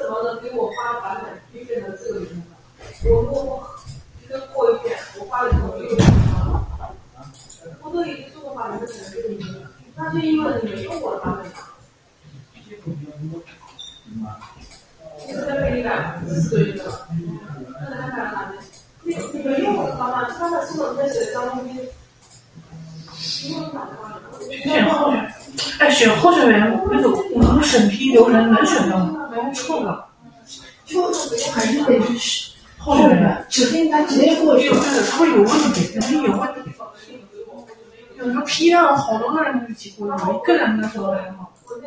选候选人，哎，选候选人那个我们审批流程能选到吗？没错了， 就还是得去候选人指定他直接过去， 对的，他会有问题，肯定有问题。有时候批量好多个人一起过去，一个人能说得很好。